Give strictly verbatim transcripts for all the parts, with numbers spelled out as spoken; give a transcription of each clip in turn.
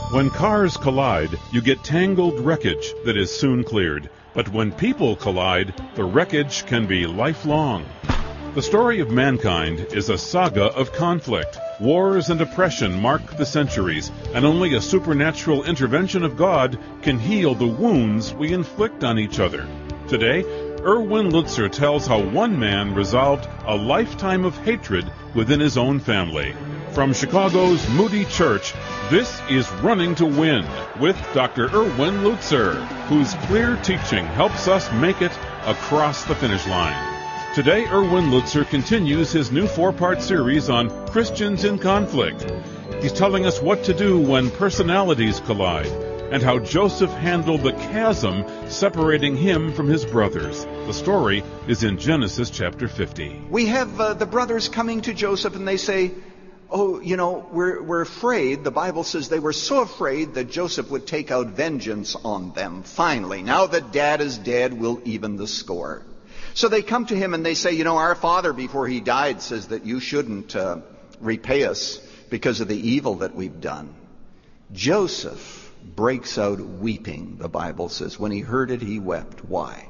When cars collide, you get tangled wreckage that is soon cleared. But when people collide, the wreckage can be lifelong. The story of mankind is a saga of conflict. Wars and oppression mark the centuries, and only a supernatural intervention of God can heal the wounds we inflict on each other. Today, Erwin Lutzer tells how one man resolved a lifetime of hatred within his own family. From Chicago's Moody Church, this is Running to Win with Doctor Erwin Lutzer, whose clear teaching helps us make it across the finish line. Today, Erwin Lutzer continues his new four-part series on Christians in conflict. He's telling us what to do when personalities collide and how Joseph handled the chasm separating him from his brothers. The story is in Genesis chapter fifty. We have uh, the brothers coming to Joseph and they say, oh, you know, we're, we're afraid. The Bible says they were so afraid that Joseph would take out vengeance on them. Finally, now that Dad is dead, we'll even the score. So they come to him and they say, you know, our father before he died says that you shouldn't uh, repay us because of the evil that we've done. Joseph breaks out weeping, the Bible says. When he heard it, he wept. Why?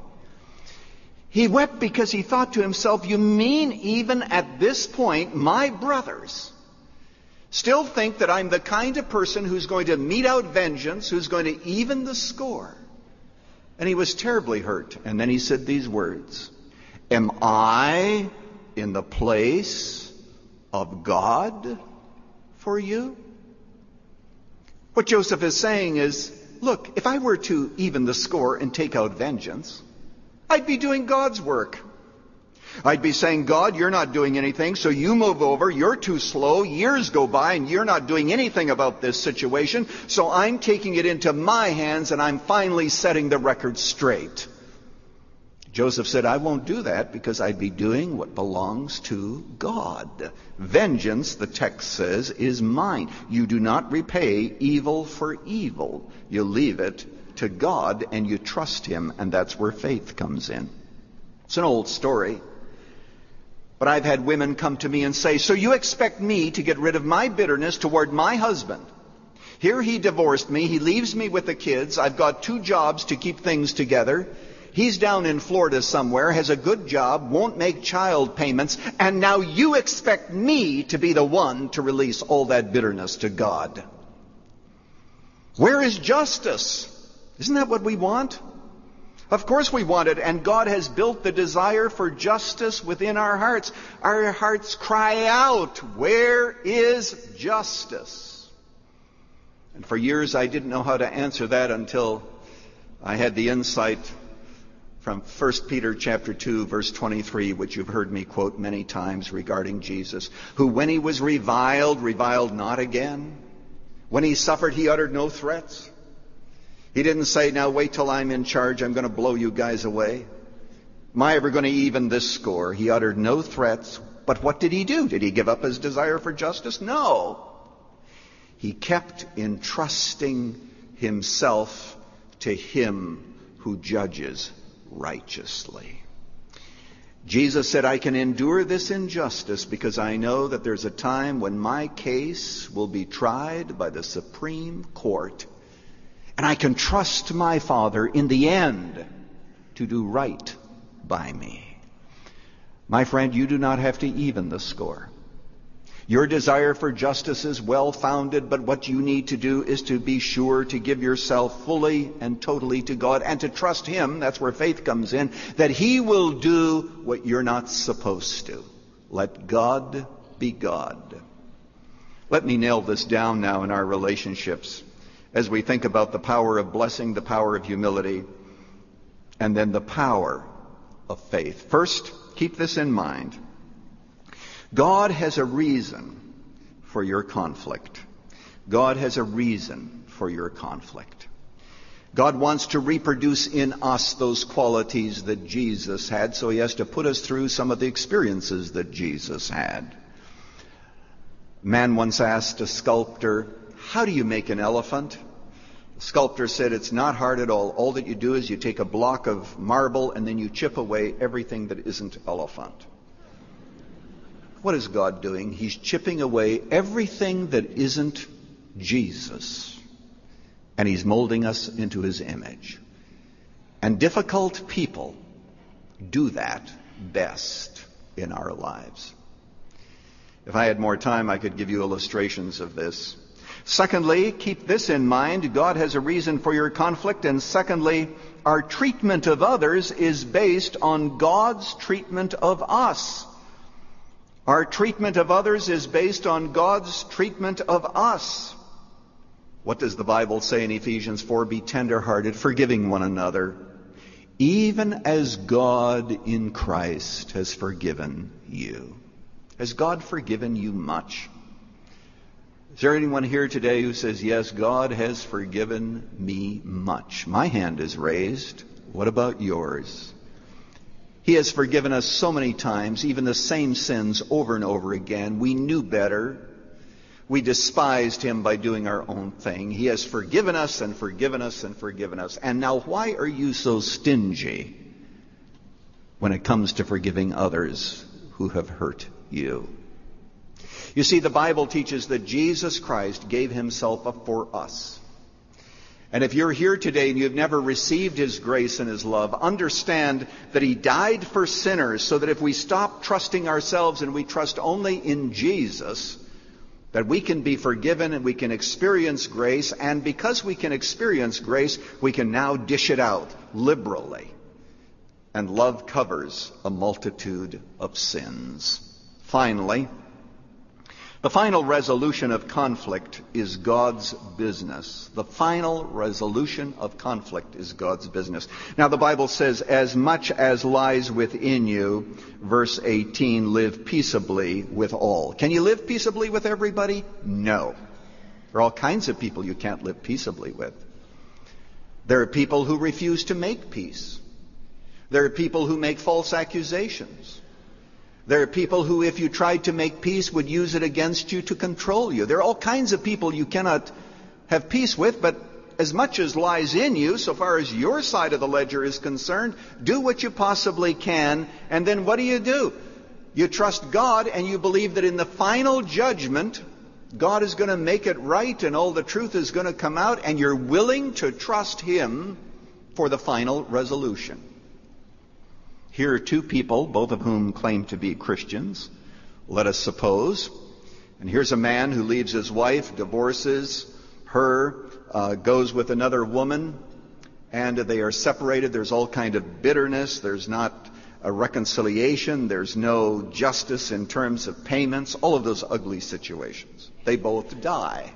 He wept because he thought to himself, you mean even at this point, my brothers still think that I'm the kind of person who's going to mete out vengeance, who's going to even the score? And he was terribly hurt. And then he said these words, am I in the place of God for you? What Joseph is saying is, look, if I were to even the score and take out vengeance, I'd be doing God's work. I'd be saying, God, you're not doing anything, so you move over. You're too slow. Years go by and you're not doing anything about this situation. So I'm taking it into my hands and I'm finally setting the record straight. Joseph said, I won't do that because I'd be doing what belongs to God. Vengeance, the text says, is mine. You do not repay evil for evil. You leave it to God and you trust Him, and that's where faith comes in. It's an old story. But I've had women come to me and say, so you expect me to get rid of my bitterness toward my husband? Here he divorced me. He leaves me with the kids. I've got two jobs to keep things together. He's down in Florida somewhere, has a good job, won't make child payments, and now you expect me to be the one to release all that bitterness to God. Where is justice? Isn't that what we want? Of course we want it, and God has built the desire for justice within our hearts. Our hearts cry out, where is justice? And for years I didn't know how to answer that until I had the insight from First Peter chapter two, verse twenty-three, which you've heard me quote many times regarding Jesus, who when he was reviled, reviled not again. When he suffered, he uttered no threats. He didn't say, now wait till I'm in charge, I'm going to blow you guys away. Am I ever going to even this score? He uttered no threats. But what did he do? Did he give up his desire for justice? No. He kept entrusting himself to him who judges righteously. Jesus said, I can endure this injustice because I know that there's a time when my case will be tried by the Supreme Court. And I can trust my Father in the end to do right by me. My friend, you do not have to even the score. Your desire for justice is well-founded, but what you need to do is to be sure to give yourself fully and totally to God and to trust Him, that's where faith comes in, that He will do what you're not supposed to. Let God be God. Let me nail this down now in our relationships as we think about the power of blessing, the power of humility, and then the power of faith. First, keep this in mind. God has a reason for your conflict. God has a reason for your conflict. God wants to reproduce in us those qualities that Jesus had, so He has to put us through some of the experiences that Jesus had. A man once asked a sculptor, how do you make an elephant? The sculptor said, it's not hard at all. All that you do is you take a block of marble and then you chip away everything that isn't elephant. What is God doing? He's chipping away everything that isn't Jesus. And He's molding us into His image. And difficult people do that best in our lives. If I had more time, I could give you illustrations of this. Secondly, keep this in mind. God has a reason for your conflict. And secondly, our treatment of others is based on God's treatment of us. Our treatment of others is based on God's treatment of us. What does the Bible say in Ephesians four? Be tender-hearted, forgiving one another, even as God in Christ has forgiven you. Has God forgiven you much? Is there anyone here today who says, yes, God has forgiven me much? My hand is raised. What about yours? He has forgiven us so many times, even the same sins over and over again. We knew better. We despised Him by doing our own thing. He has forgiven us and forgiven us and forgiven us. And now why are you so stingy when it comes to forgiving others who have hurt you? You see, the Bible teaches that Jesus Christ gave Himself up for us. And if you're here today and you've never received His grace and His love, understand that He died for sinners so that if we stop trusting ourselves and we trust only in Jesus, that we can be forgiven and we can experience grace. And because we can experience grace, we can now dish it out liberally. And love covers a multitude of sins. Finally, the final resolution of conflict is God's business. The final resolution of conflict is God's business. Now the Bible says, as much as lies within you, verse eighteen, live peaceably with all. Can you live peaceably with everybody? No. There are all kinds of people you can't live peaceably with. There are people who refuse to make peace. There are people who make false accusations. There are people who, if you tried to make peace, would use it against you to control you. There are all kinds of people you cannot have peace with, but as much as lies in you, so far as your side of the ledger is concerned, do what you possibly can, and then what do you do? You trust God, and you believe that in the final judgment, God is going to make it right, and all the truth is going to come out, and you're willing to trust Him for the final resolution. Here are two people, both of whom claim to be Christians, let us suppose. And here's a man who leaves his wife, divorces her, uh, goes with another woman, and they are separated. There's all kind of bitterness. There's not a reconciliation. There's no justice in terms of payments. All of those ugly situations. They both die.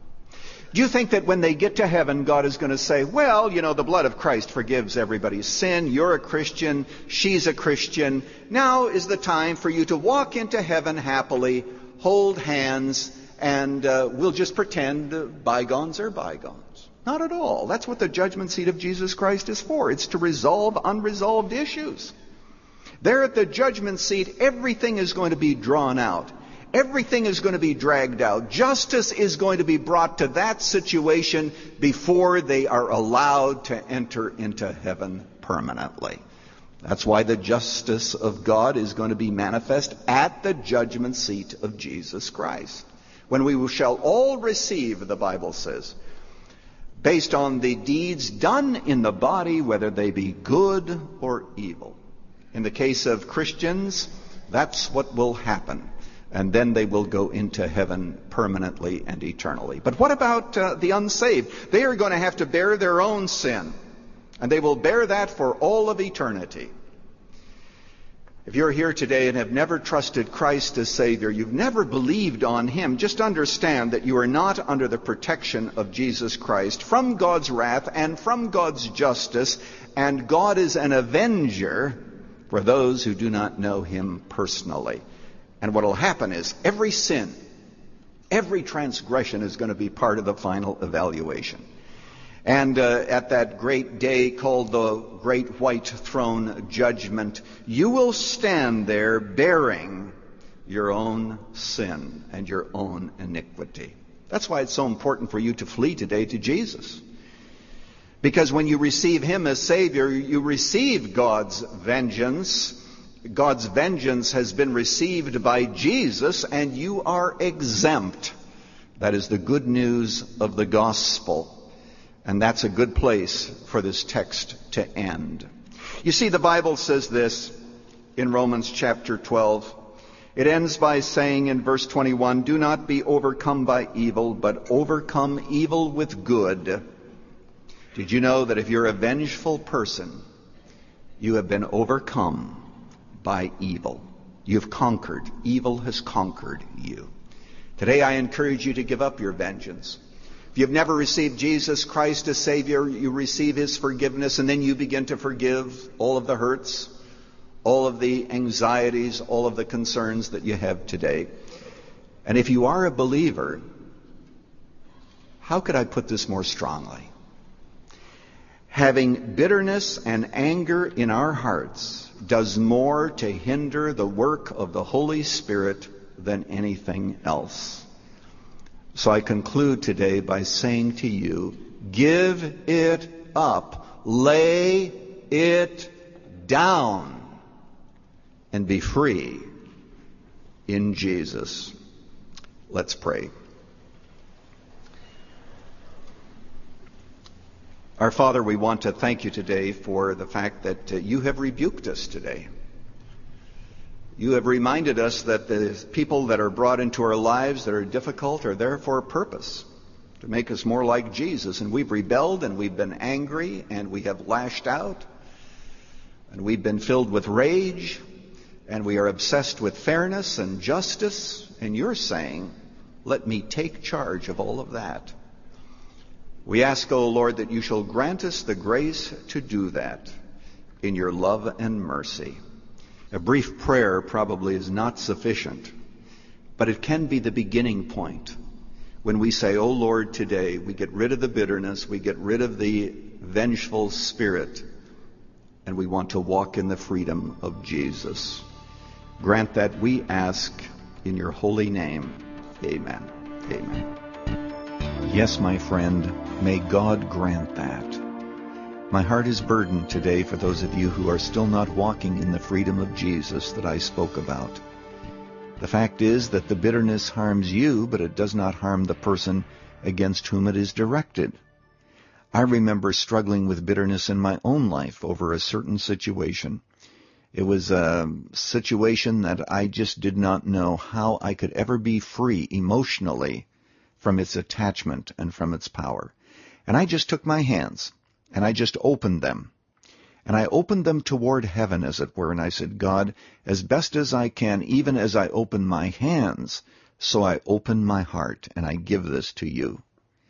Do you think that when they get to heaven, God is going to say, well, you know, the blood of Christ forgives everybody's sin. You're a Christian. She's a Christian. Now is the time for you to walk into heaven happily, hold hands, and uh, we'll just pretend uh, bygones are bygones. Not at all. That's what the judgment seat of Jesus Christ is for. It's to resolve unresolved issues. There at the judgment seat, everything is going to be drawn out. Everything is going to be dragged out. Justice is going to be brought to that situation before they are allowed to enter into heaven permanently. That's why the justice of God is going to be manifest at the judgment seat of Jesus Christ. When we shall all receive, the Bible says, based on the deeds done in the body, whether they be good or evil. In the case of Christians, that's what will happen. And then they will go into heaven permanently and eternally. But what about uh, the unsaved? They are going to have to bear their own sin. And they will bear that for all of eternity. If you're here today and have never trusted Christ as Savior, you've never believed on Him, just understand that you are not under the protection of Jesus Christ from God's wrath and from God's justice. And God is an avenger for those who do not know Him personally. And what will happen is every sin, every transgression is going to be part of the final evaluation. And uh, at that great day called the Great White Throne Judgment, you will stand there bearing your own sin and your own iniquity. That's why it's so important for you to flee today to Jesus. Because when you receive Him as Savior, you receive God's vengeance. God's vengeance has been received by Jesus, and you are exempt. That is the good news of the gospel. And that's a good place for this text to end. You see, the Bible says this in Romans chapter twelve. It ends by saying in verse twenty-one, "Do not be overcome by evil, but overcome evil with good." Did you know that if you're a vengeful person, you have been overcome by evil? You've conquered. Evil has conquered you. Today I encourage you to give up your vengeance. If you've never received Jesus Christ as Savior, you receive His forgiveness, and then you begin to forgive all of the hurts, all of the anxieties, all of the concerns that you have today. And if you are a believer, how could I put this more strongly? Having bitterness and anger in our hearts does more to hinder the work of the Holy Spirit than anything else. So I conclude today by saying to you, give it up, lay it down, and be free in Jesus. Let's pray. Our Father, we want to thank you today for the fact that uh, you have rebuked us today. You have reminded us that the people that are brought into our lives that are difficult are there for a purpose, to make us more like Jesus. And we've rebelled, and we've been angry, and we have lashed out, and we've been filled with rage, and we are obsessed with fairness and justice. And you're saying, let me take charge of all of that. We ask, O Lord, that you shall grant us the grace to do that in your love and mercy. A brief prayer probably is not sufficient, but it can be the beginning point when we say, "Oh Lord, today we get rid of the bitterness, we get rid of the vengeful spirit, and we want to walk in the freedom of Jesus." Grant that, we ask in your holy name. Amen. Amen. Yes, my friend, may God grant that. My heart is burdened today for those of you who are still not walking in the freedom of Jesus that I spoke about. The fact is that the bitterness harms you, but it does not harm the person against whom it is directed. I remember struggling with bitterness in my own life over a certain situation. It was a situation that I just did not know how I could ever be free emotionally from its attachment and from its power. And I just took my hands, and I just opened them. And I opened them toward heaven, as it were, and I said, God, as best as I can, even as I open my hands, so I open my heart, and I give this to you.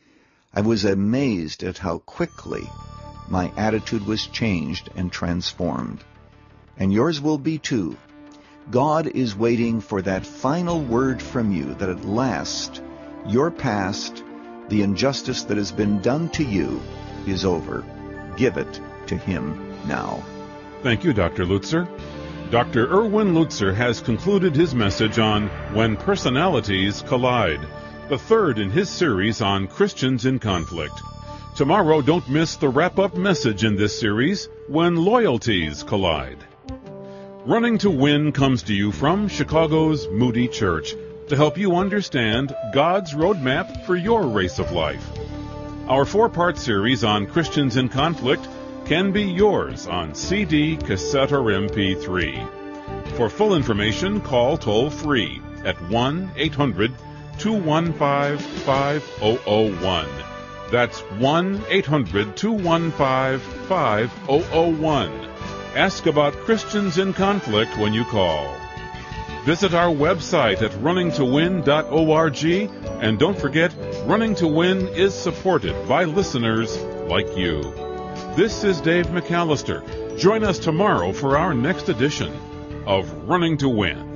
I was amazed at how quickly my attitude was changed and transformed. And yours will be too. God is waiting for that final word from you, that at last your past, the injustice that has been done to you, is over. Give it to him now. Thank you, Doctor Lutzer. Doctor Erwin Lutzer has concluded his message on When Personalities Collide, the third in his series on Christians in Conflict. Tomorrow, don't miss the wrap-up message in this series, When Loyalties Collide. Running to Win comes to you from Chicago's Moody Church to help you understand God's roadmap for your race of life. Our four-part series on Christians in Conflict can be yours on C D, cassette, or M P three. For full information, call toll-free at one eight hundred two one five five zero zero one. That's one eight hundred two one five five zero zero one. Ask about Christians in Conflict when you call. Visit our website at running to win dot org, and don't forget, Running to Win is supported by listeners like you. This is Dave McAllister. Join us tomorrow for our next edition of Running to Win.